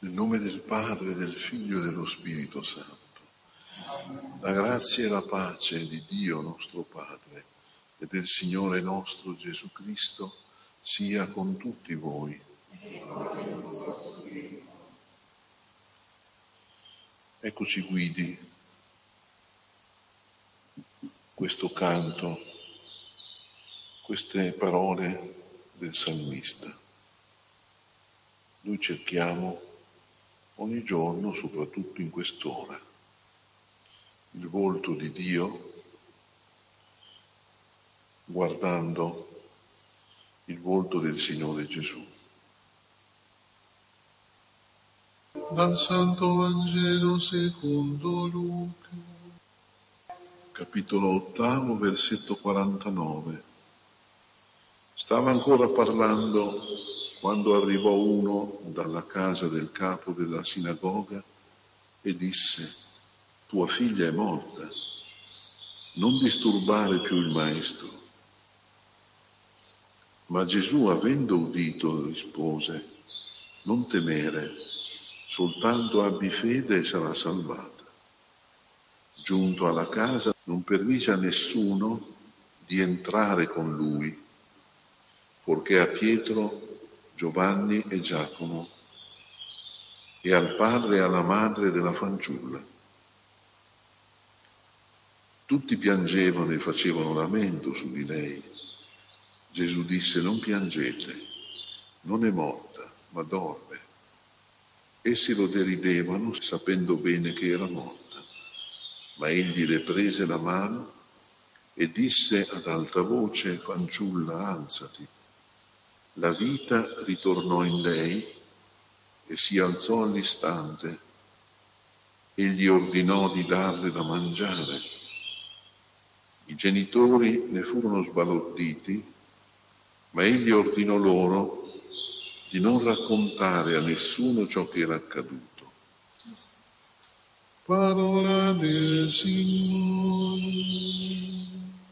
Nel nome del Padre, del Figlio e dello Spirito Santo. La grazia e la pace di Dio nostro Padre e del Signore nostro Gesù Cristo sia con tutti voi. Ecco ci guidi questo canto, queste parole del salmista. Noi cerchiamo ogni giorno, soprattutto in quest'ora, il volto di Dio, guardando il volto del Signore Gesù. Dal Santo Vangelo secondo Luca, capitolo 8, versetto 49. Stava ancora parlando quando arrivò uno dalla casa del capo della sinagoga e disse: tua figlia è morta, non disturbare più il maestro. Ma Gesù, avendo udito, rispose: non temere, soltanto abbi fede e sarà salvata. Giunto alla casa, non permise a nessuno di entrare con lui, fuorché a Pietro, Giovanni e Giacomo, e al padre e alla madre della fanciulla. Tutti piangevano e facevano lamento su di lei. Gesù disse: non piangete, non è morta, ma dorme. Essi lo deridevano, sapendo bene che era morta. Ma egli le prese la mano e disse ad alta voce: fanciulla, alzati. La vita ritornò in lei e si alzò all'istante. Egli ordinò di darle da mangiare. I genitori ne furono sbalorditi, ma egli ordinò loro di non raccontare a nessuno ciò che era accaduto. Parola del Signore.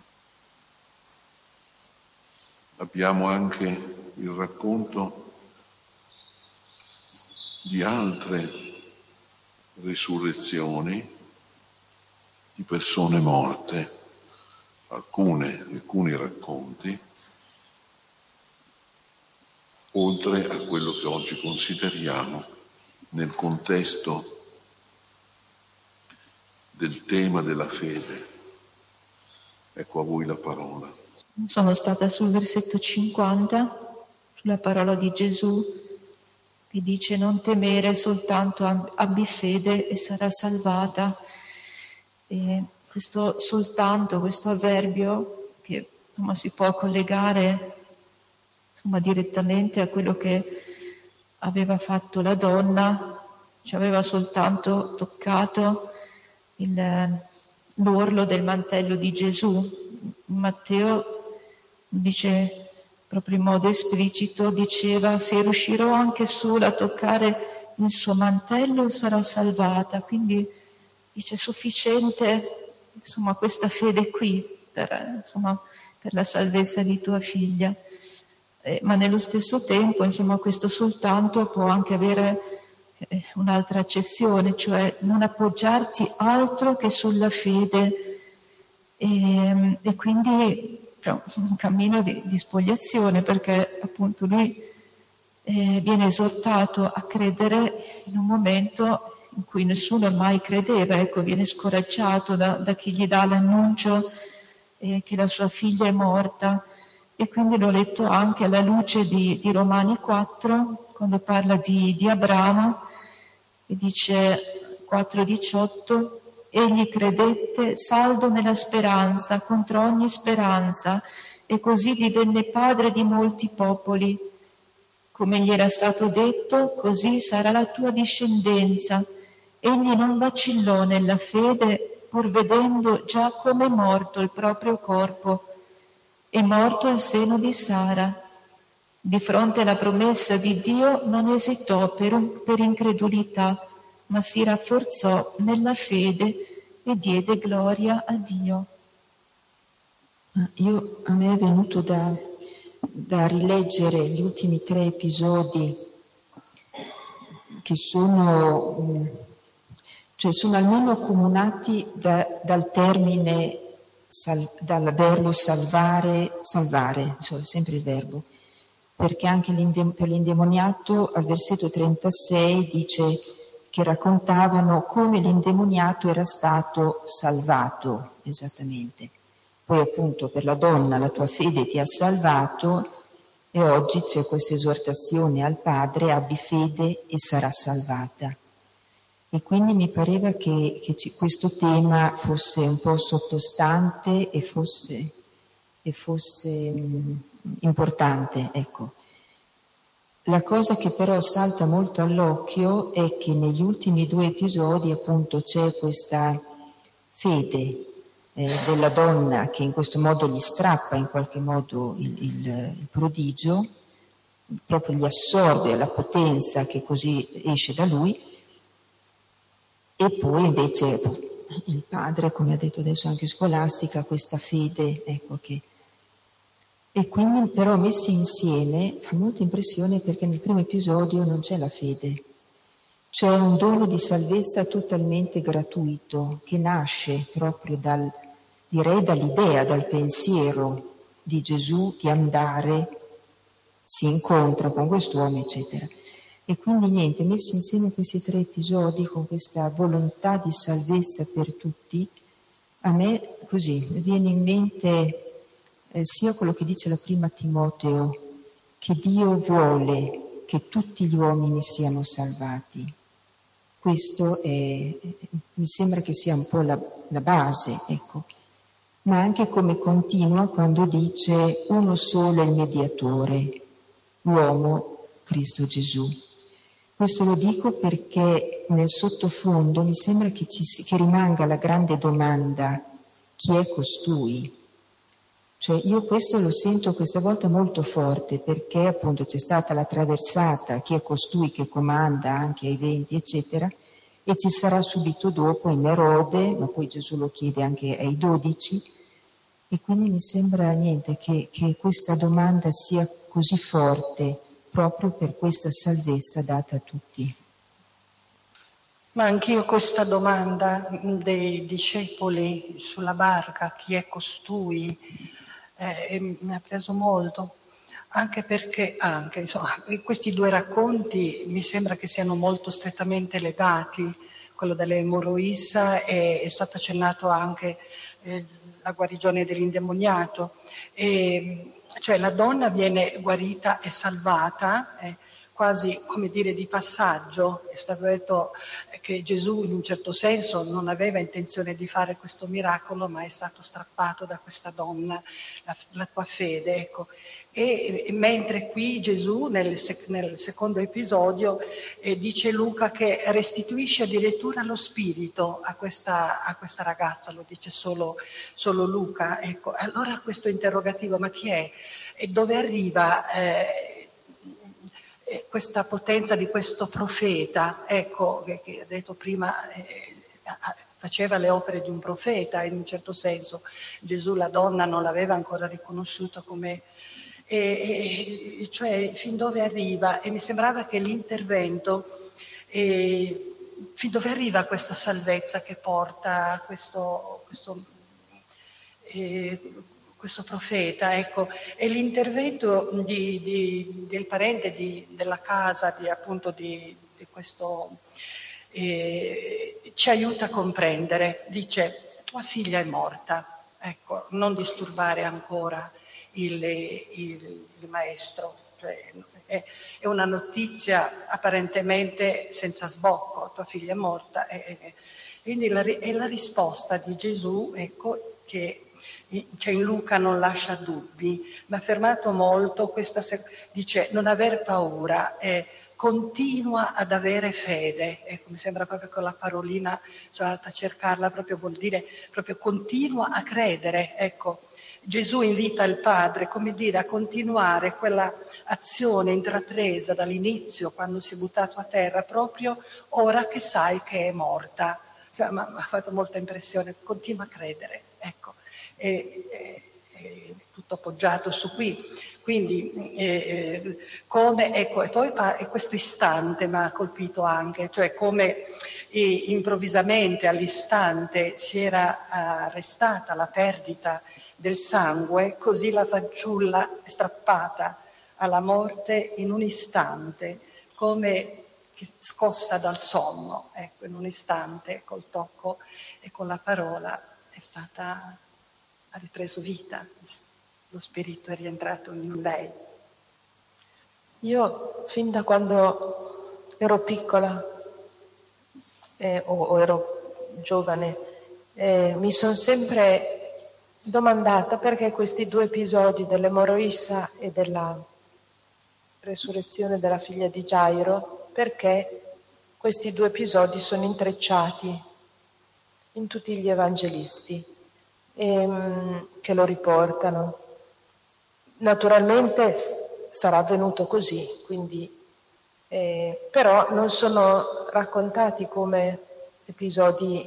Abbiamo anche il racconto di altre risurrezioni di persone morte, alcuni racconti, oltre a quello che oggi consideriamo nel contesto del tema della fede. Ecco a voi la parola. Sono stata sul versetto 50, sulla parola di Gesù, che dice: non temere, soltanto abbi fede e sarà salvata. E questo soltanto, questo avverbio, che insomma si può collegare direttamente a quello che aveva fatto la donna, ci aveva soltanto toccato l'orlo del mantello di Gesù. Matteo dice proprio in modo esplicito, diceva: se riuscirò anche solo a toccare il suo mantello sarò salvata. Quindi dice: sufficiente questa fede qui per la salvezza di tua figlia. Ma nello stesso tempo questo soltanto può anche avere un'altra accezione, cioè non appoggiarti altro che sulla fede, e quindi un cammino di spogliazione, perché appunto lui viene esortato a credere in un momento in cui nessuno mai credeva, viene scoraggiato da chi gli dà l'annuncio che la sua figlia è morta. E quindi l'ho letto anche alla luce di Romani 4, quando parla di Abramo, e dice 4,18: egli credette saldo nella speranza, contro ogni speranza, e così divenne padre di molti popoli. Come gli era stato detto, così sarà la tua discendenza. Egli non vacillò nella fede, pur vedendo già come morto il proprio corpo, è morto al seno di Sara. Di fronte alla promessa di Dio non esitò per incredulità, ma si rafforzò nella fede e diede gloria a Dio. A me è venuto da rileggere gli ultimi 3 episodi che sono, cioè sono almeno accomunati dal termine, dal verbo salvare, insomma, sempre il verbo, perché anche per l'indemoniato al versetto 36 dice che raccontavano come l'indemoniato era stato salvato, esattamente. Poi appunto per la donna la tua fede ti ha salvato, e oggi c'è questa esortazione al padre: abbi fede e sarà salvata. E quindi mi pareva che questo tema fosse un po' sottostante e fosse importante, ecco. La cosa che però salta molto all'occhio è che negli ultimi 2 episodi appunto c'è questa fede della donna che in questo modo gli strappa in qualche modo il prodigio, proprio gli assorbe la potenza che così esce da lui, e poi invece il padre, come ha detto adesso anche Scolastica, questa fede, ecco che... E quindi però messi insieme fa molta impressione, perché nel primo episodio non c'è la fede, c'è un dono di salvezza totalmente gratuito che nasce proprio dall'idea, dal pensiero di Gesù di andare, si incontra con quest'uomo, eccetera. E quindi niente, messi insieme questi 3 episodi con questa volontà di salvezza per tutti, a me così viene in mente sia quello che dice la prima Timoteo, che Dio vuole che tutti gli uomini siano salvati. Questo mi sembra che sia un po' la base, ecco. Ma anche come continua quando dice uno solo è il mediatore, l'uomo Cristo Gesù. Questo lo dico perché nel sottofondo mi sembra che rimanga la grande domanda: chi è costui? Cioè io questo lo sento questa volta molto forte, perché appunto c'è stata la traversata, chi è costui che comanda anche ai venti, eccetera, e ci sarà subito dopo in Erode, ma poi Gesù lo chiede anche ai 12, e quindi mi sembra niente che questa domanda sia così forte proprio per questa salvezza data a tutti. Ma anch'io questa domanda dei discepoli sulla barca, chi è costui, mi ha preso molto, anche perché insomma, questi 2 racconti mi sembra che siano molto strettamente legati. Quello dell'emorroissa è stato accennato anche la guarigione dell'indemoniato, cioè la donna viene guarita e salvata, quasi come dire di passaggio. È stato detto che Gesù in un certo senso non aveva intenzione di fare questo miracolo, ma è stato strappato da questa donna, la tua fede, ecco. E mentre qui Gesù nel secondo episodio dice Luca che restituisce addirittura lo spirito a questa ragazza, lo dice solo Luca, ecco. Allora questo interrogativo: ma chi è? E dove arriva questa potenza di questo profeta, ecco, che ha detto prima, faceva le opere di un profeta in un certo senso. Gesù la donna non l'aveva ancora riconosciuto come... cioè fin dove arriva? E mi sembrava che l'intervento, fin dove arriva questa salvezza che porta questo profeta, ecco, e l'intervento del parente della casa, appunto di questo, ci aiuta a comprendere. Dice: tua figlia è morta, ecco, non disturbare ancora il maestro. Cioè, è una notizia apparentemente senza sbocco: tua figlia è morta. Quindi è la risposta di Gesù, ecco, che cioè in Luca non lascia dubbi. Mi ha fermato molto dice: non aver paura, continua ad avere fede. Ecco, mi sembra proprio che la parolina, sono andata a cercarla, proprio vuol dire proprio continua a credere, ecco. Gesù invita il Padre, come dire, a continuare quella azione intrapresa dall'inizio, quando si è buttato a terra, proprio ora che sai che è morta. Cioè, mi ha fatto molta impressione, continua a credere, ecco. Tutto appoggiato su qui. Quindi come, ecco, e poi questo istante mi ha colpito anche, cioè come improvvisamente all'istante si era arrestata la perdita del sangue, così la fanciulla è strappata alla morte in un istante, come scossa dal sonno, ecco, in un istante col tocco e con la parola ha ripreso vita, lo spirito è rientrato in lei. Io fin da quando ero piccola o ero giovane mi sono sempre domandata perché questi due episodi dell'Emoroissa e della resurrezione della figlia di Gairo, perché questi due episodi sono intrecciati in tutti gli evangelisti che lo riportano. Naturalmente sarà avvenuto così, quindi, però non sono raccontati come episodi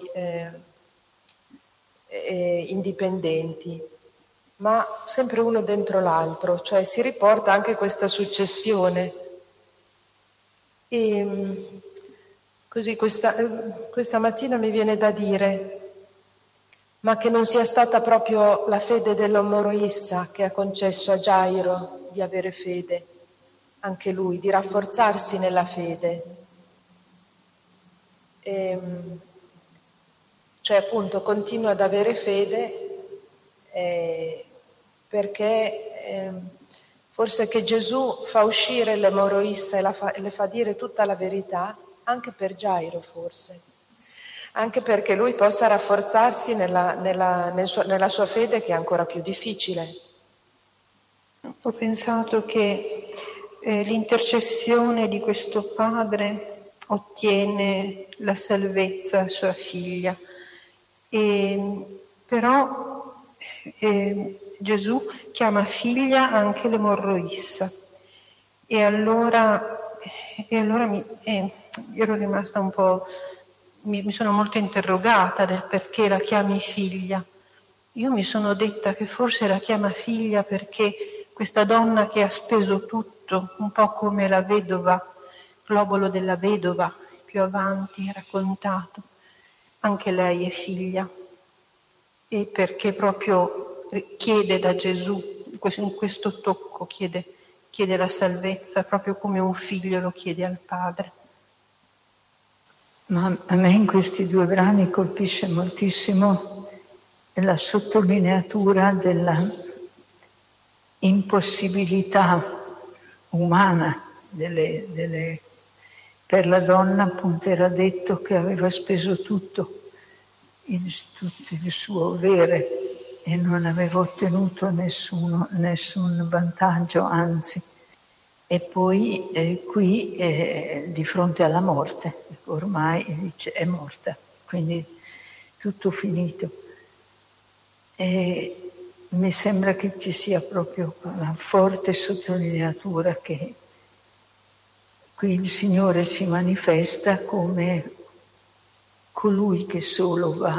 indipendenti, ma sempre uno dentro l'altro, cioè si riporta anche questa successione. E così questa mattina mi viene da dire, ma che non sia stata proprio la fede dell'Emoroissa che ha concesso a Gairo di avere fede, anche lui, di rafforzarsi nella fede. Cioè appunto continua ad avere fede perché forse che Gesù fa uscire l'Emoroissa e le fa dire tutta la verità anche per Gairo, forse, anche perché lui possa rafforzarsi nella sua fede, che è ancora più difficile. Ho pensato che l'intercessione di questo padre ottiene la salvezza a sua figlia, però Gesù chiama figlia anche l'Emorroissa, e allora ero rimasta un po', mi sono molto interrogata del perché la chiami figlia. Io mi sono detta che forse la chiama figlia perché questa donna che ha speso tutto, un po' come la vedova, l'obolo della vedova, più avanti raccontato, anche lei è figlia. E perché proprio chiede da Gesù, in questo tocco chiede la salvezza, proprio come un figlio lo chiede al padre. Ma a me in questi due brani colpisce moltissimo la sottolineatura della impossibilità umana per la donna. Appunto era detto che aveva speso tutto il suo avere e non aveva ottenuto nessun vantaggio, anzi. E poi qui di fronte alla morte, ormai dice è morta, quindi tutto finito. E mi sembra che ci sia proprio una forte sottolineatura che qui il Signore si manifesta come colui che solo va,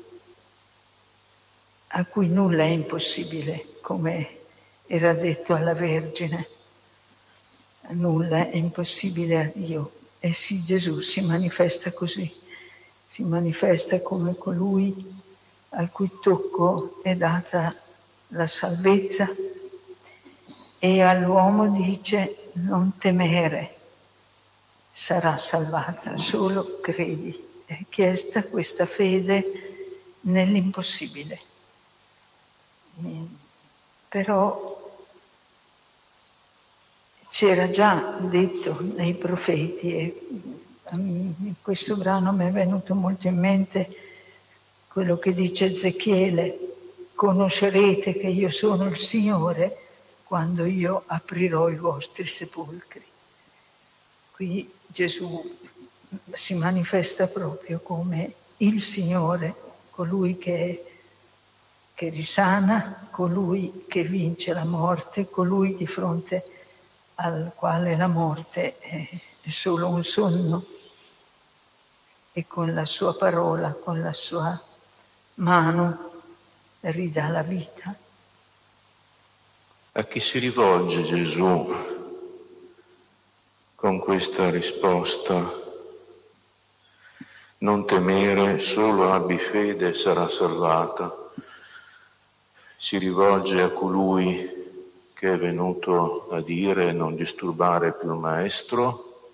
a cui nulla è impossibile, come era detto alla Vergine. Nulla è impossibile a Dio. E sì, Gesù si manifesta così, si manifesta come colui al cui tocco è data la salvezza, e all'uomo dice: non temere, sarà salvata, solo credi. È chiesta questa fede nell'impossibile. Però c'era già detto nei profeti, e in questo brano mi è venuto molto in mente quello che dice Ezechiele: conoscerete che io sono il Signore quando io aprirò i vostri sepolcri. Qui Gesù si manifesta proprio come il Signore, colui che risana, colui che vince la morte, colui di fronte al quale la morte è solo un sonno, e con la sua parola, con la sua mano ridà la vita. A chi si rivolge Gesù con questa risposta? Non temere, solo abbi fede e sarà salvata. Si rivolge a colui che è venuto a dire non disturbare più il maestro,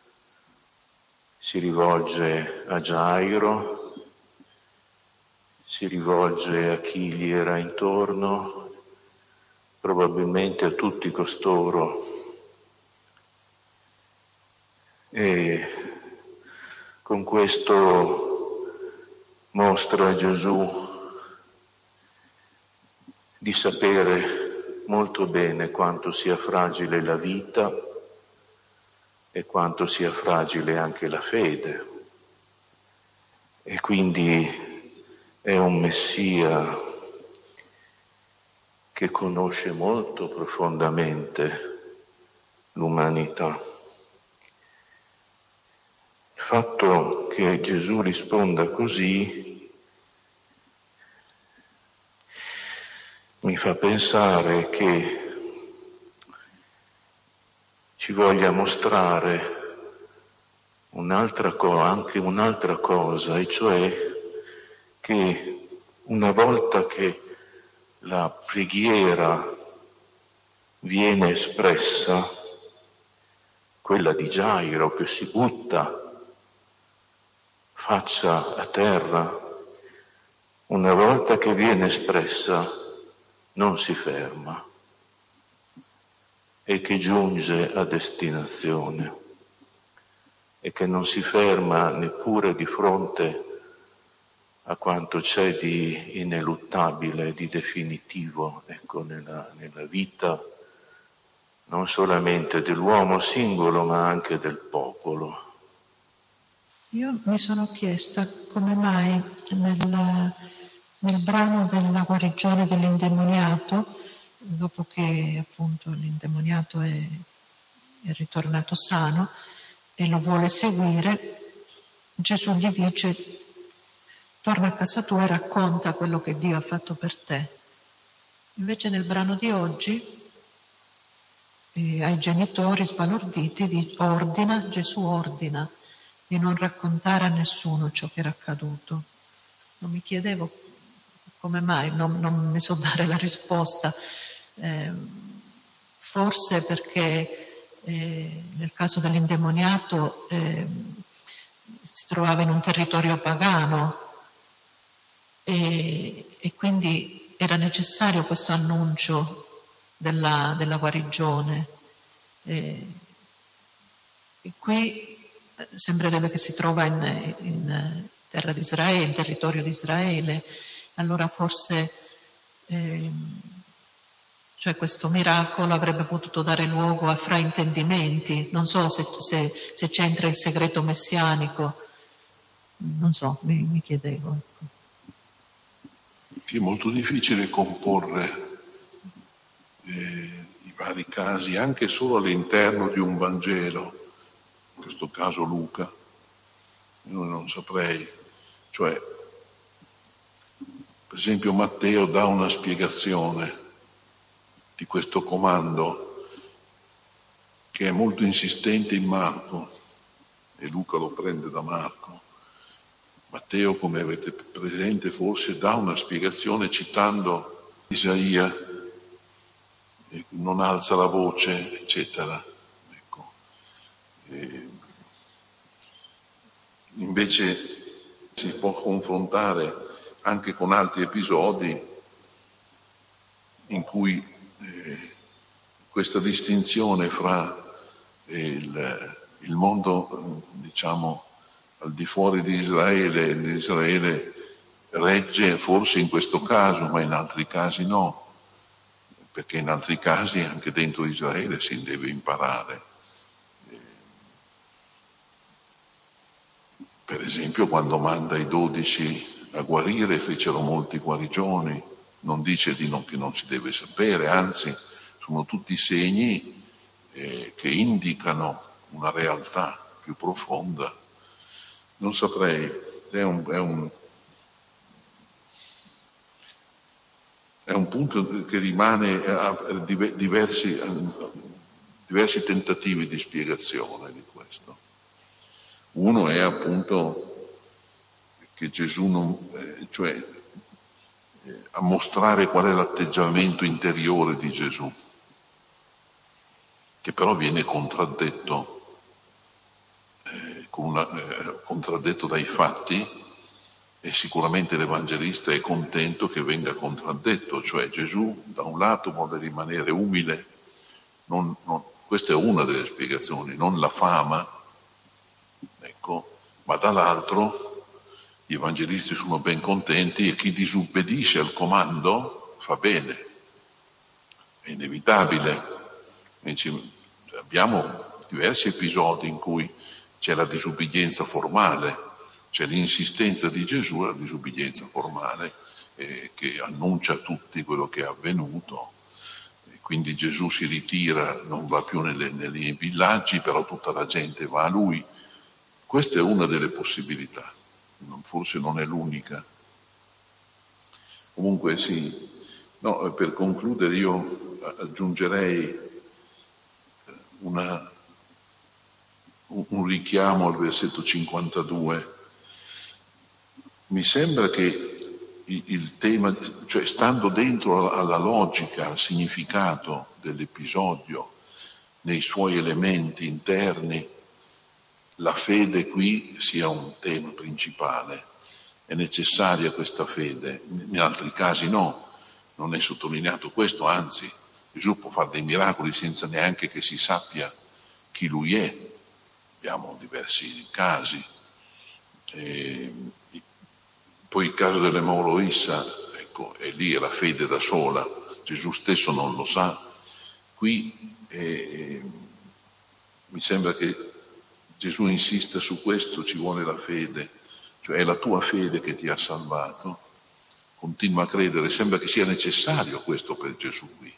si rivolge a Gairo, si rivolge a chi gli era intorno, probabilmente a tutti costoro. E con questo mostra Gesù di sapere molto bene quanto sia fragile la vita e quanto sia fragile anche la fede. E quindi è un Messia che conosce molto profondamente l'umanità. Il fatto che Gesù risponda così mi fa pensare che ci voglia mostrare anche un'altra cosa, e cioè che una volta che la preghiera viene espressa, quella di Gairo che si butta faccia a terra, una volta che viene espressa non si ferma e che giunge a destinazione e che non si ferma neppure di fronte a quanto c'è di ineluttabile, di definitivo, nella vita non solamente dell'uomo singolo ma anche del popolo. Io mi sono chiesta come mai nel brano della guarigione dell'indemoniato, dopo che appunto l'indemoniato è ritornato sano e lo vuole seguire, Gesù gli dice: torna a casa tua e racconta quello che Dio ha fatto per te. Invece nel brano di oggi ai genitori sbalorditi Gesù ordina di non raccontare a nessuno ciò che era accaduto. Non mi chiedevo come mai, non mi so dare la risposta. Forse perché nel caso dell'indemoniato si trovava in un territorio pagano e quindi era necessario questo annuncio della guarigione. E qui sembrerebbe che si trova in terra di Israele, in territorio di Israele, allora forse cioè questo miracolo avrebbe potuto dare luogo a fraintendimenti, non so se c'entra il segreto messianico, non so, mi chiedevo. È molto difficile comporre i vari casi, anche solo all'interno di un Vangelo, in questo caso Luca, io non saprei, cioè per esempio Matteo dà una spiegazione di questo comando che è molto insistente in Marco e Luca lo prende da Marco. Matteo, come avete presente forse, dà una spiegazione citando Isaia, non alza la voce, eccetera. Ecco. Invece si può confrontare anche con altri episodi in cui questa distinzione fra il mondo, diciamo, al di fuori di Israele e di Israele regge forse in questo caso, ma in altri casi no, perché in altri casi anche dentro Israele si deve imparare. Per esempio quando manda i 12 a guarire fecero molti guarigioni, non dice che non si deve sapere, anzi sono tutti segni che indicano una realtà più profonda. Non saprei, è un è un punto che rimane a diversi tentativi di spiegazione di questo. Uno è appunto che Gesù a mostrare qual è l'atteggiamento interiore di Gesù, che però viene contraddetto dai fatti, e sicuramente l'Evangelista è contento che venga contraddetto, cioè Gesù da un lato vuole rimanere umile, questa è una delle spiegazioni, non la fama, ecco, ma dall'altro gli evangelisti sono ben contenti e chi disubbidisce al comando fa bene, è inevitabile. Abbiamo diversi episodi in cui c'è la disubbidienza formale, c'è l'insistenza di Gesù, la disubbidienza formale, che annuncia a tutti quello che è avvenuto. E quindi Gesù si ritira, non va più nei villaggi, però tutta la gente va a lui. Questa è una delle possibilità, forse non è l'unica. Comunque sì, no, per concludere io aggiungerei un richiamo al versetto 52. Mi sembra che il tema, cioè stando dentro alla logica, al significato dell'episodio, nei suoi elementi interni, la fede qui sia un tema principale. È necessaria questa fede, in altri casi no, non è sottolineato questo, anzi Gesù può fare dei miracoli senza neanche che si sappia chi lui è. Abbiamo diversi casi. Poi il caso dell'Emoroissa, ecco, è lì è la fede da sola, Gesù stesso non lo sa. Qui mi sembra che Gesù insista su questo, ci vuole la fede, cioè è la tua fede che ti ha salvato, continua a credere, sembra che sia necessario questo per Gesù qui.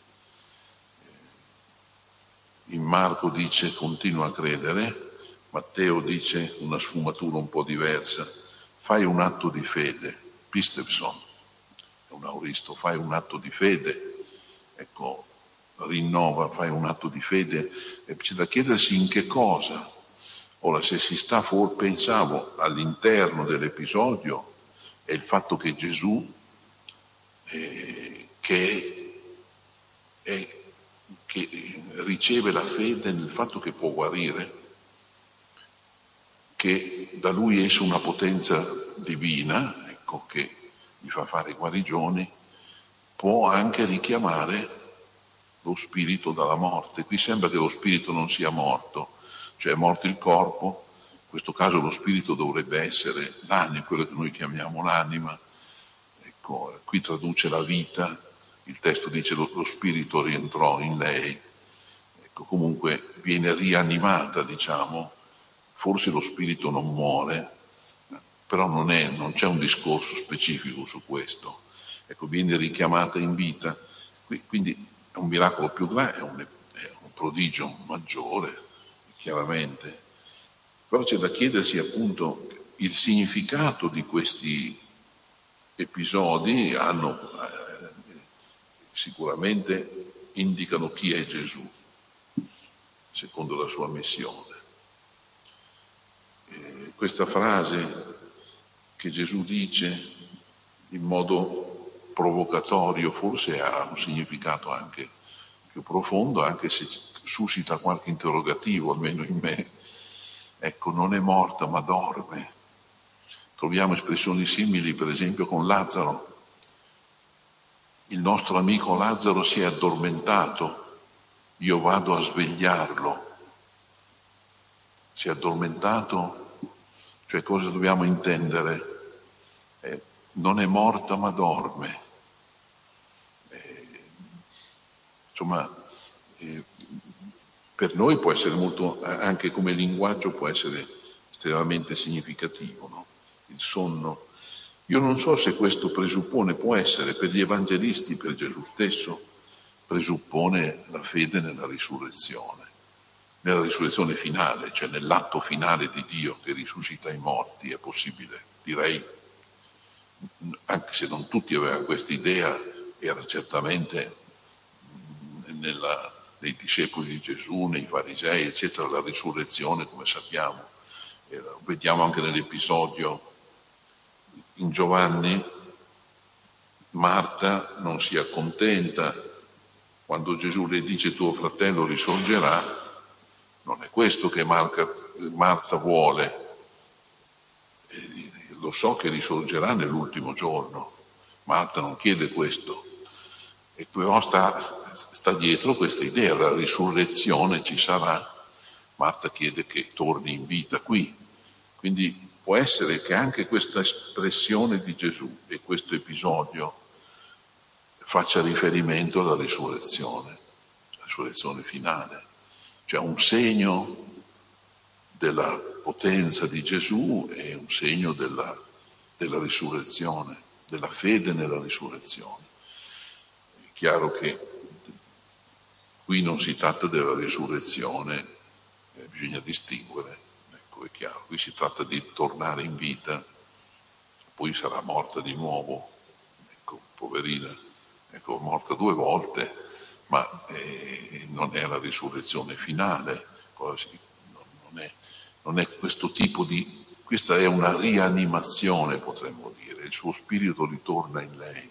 In Marco dice continua a credere, Matteo dice una sfumatura un po' diversa, fai un atto di fede, pistepson, è un auristo, fai un atto di fede, ecco, rinnova, fai un atto di fede, e c'è da chiedersi in che cosa. Ora, se si sta pensavo all'interno dell'episodio, è il fatto che Gesù, che riceve la fede nel fatto che può guarire, che da lui esce una potenza divina, ecco, che gli fa fare guarigioni, può anche richiamare lo spirito dalla morte. Qui sembra che lo spirito non sia morto, cioè è morto il corpo, in questo caso lo spirito dovrebbe essere l'anima, quello che noi chiamiamo l'anima, ecco, qui traduce la vita, il testo dice lo spirito rientrò in lei, ecco, comunque viene rianimata, diciamo, forse lo spirito non muore, però non c'è un discorso specifico su questo, ecco, viene richiamata in vita, quindi è un miracolo più grande, è un prodigio maggiore, chiaramente, però c'è da chiedersi appunto il significato di questi episodi, sicuramente indicano chi è Gesù, secondo la sua missione. Questa frase che Gesù dice in modo provocatorio forse ha un significato anche più profondo, anche se suscita qualche interrogativo, almeno in me. Ecco, non è morta ma dorme. Troviamo espressioni simili per esempio con Lazzaro. Il nostro amico Lazzaro si è addormentato, io vado a svegliarlo. Si è addormentato, cioè cosa dobbiamo intendere? Non è morta ma dorme. Per noi può essere molto, anche come linguaggio può essere estremamente significativo, no? Il sonno. Io non so se questo presuppone, può essere per gli evangelisti, per Gesù stesso, presuppone la fede nella risurrezione finale, cioè nell'atto finale di Dio che risuscita i morti, è possibile, direi, anche se non tutti avevano questa idea, era certamente nei discepoli di Gesù, nei farisei, eccetera, la risurrezione, come sappiamo. Vediamo anche nell'episodio in Giovanni, Marta non si accontenta quando Gesù le dice tuo fratello risorgerà. Non è questo che Marta vuole. Lo so che risorgerà nell'ultimo giorno. Marta non chiede questo. E però sta dietro questa idea, la risurrezione ci sarà. Marta chiede che torni in vita qui. Quindi può essere che anche questa espressione di Gesù e questo episodio faccia riferimento alla risurrezione finale. Cioè un segno della potenza di Gesù e un segno della risurrezione, della fede nella risurrezione. È chiaro che qui non si tratta della risurrezione, bisogna distinguere, ecco, è chiaro, qui si tratta di tornare in vita, poi sarà morta di nuovo, ecco, poverina, ecco, morta 2 volte, ma non è la risurrezione finale, non è questo tipo di, questa è una rianimazione, potremmo dire, il suo spirito ritorna in lei.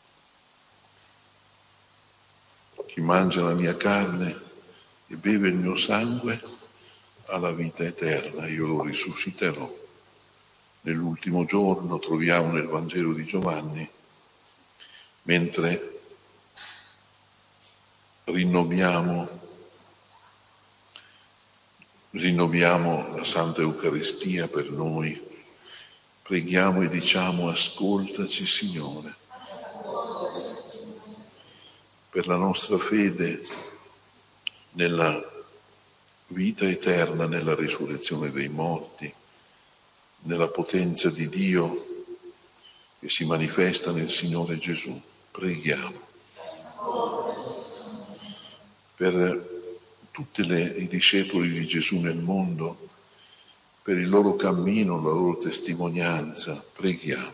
Chi mangia la mia carne e beve il mio sangue ha la vita eterna, io lo risusciterò. Nell'ultimo giorno troviamo nel Vangelo di Giovanni, mentre rinnoviamo la Santa Eucaristia per noi, preghiamo e diciamo ascoltaci Signore. Per la nostra fede nella vita eterna, nella risurrezione dei morti, nella potenza di Dio che si manifesta nel Signore Gesù, preghiamo. Per tutti i discepoli di Gesù nel mondo, per il loro cammino, la loro testimonianza, preghiamo.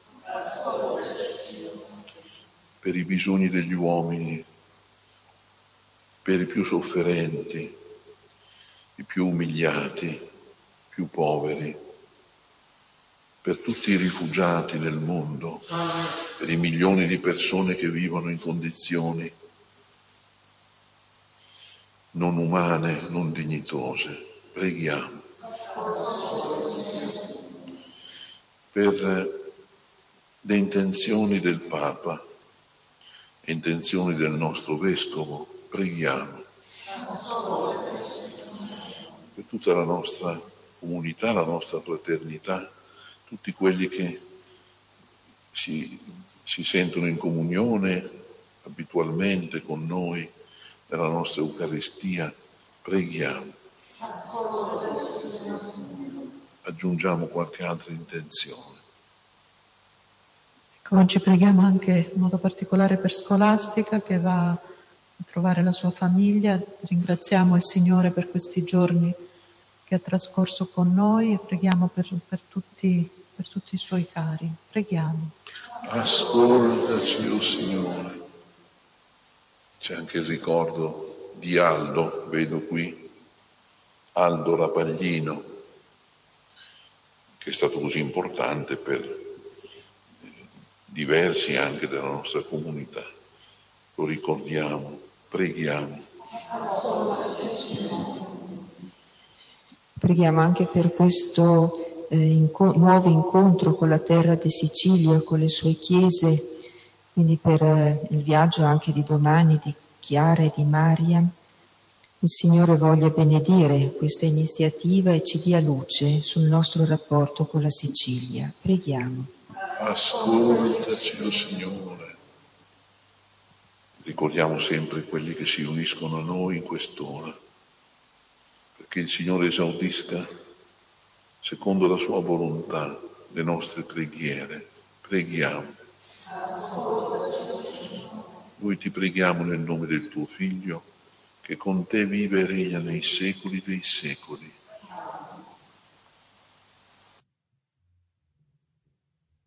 Per i bisogni degli uomini, per i più sofferenti, i più umiliati, i più poveri, per tutti i rifugiati nel mondo, per i milioni di persone che vivono in condizioni non umane, non dignitose. Preghiamo. Per le intenzioni del Papa, le intenzioni del nostro Vescovo, preghiamo. Per tutta la nostra comunità, la nostra fraternità, tutti quelli che si sentono in comunione abitualmente con noi nella nostra Eucaristia, preghiamo. Aggiungiamo qualche altra intenzione. Oggi preghiamo anche in modo particolare per Scolastica che va a trovare la sua famiglia. Ringraziamo il Signore per questi giorni che ha trascorso con noi e preghiamo per tutti i suoi cari. Preghiamo. Ascoltaci, o Signore. C'è anche il ricordo di Aldo, vedo qui, Aldo Rapaglino, che è stato così importante per diversi anche della nostra comunità. Lo ricordiamo, preghiamo. Preghiamo anche per questo nuovo incontro con la terra di Sicilia, con le sue chiese, quindi per il viaggio anche di domani di Chiara e di Mariam. Il Signore voglia benedire questa iniziativa e ci dia luce sul nostro rapporto con la Sicilia. Preghiamo. Ascoltaci, o Signore. Ricordiamo sempre quelli che si uniscono a noi in quest'ora, perché il Signore esaudisca, secondo la sua volontà, le nostre preghiere. Preghiamo. Noi ti preghiamo nel nome del tuo Figlio, che con te vive e regna nei secoli dei secoli.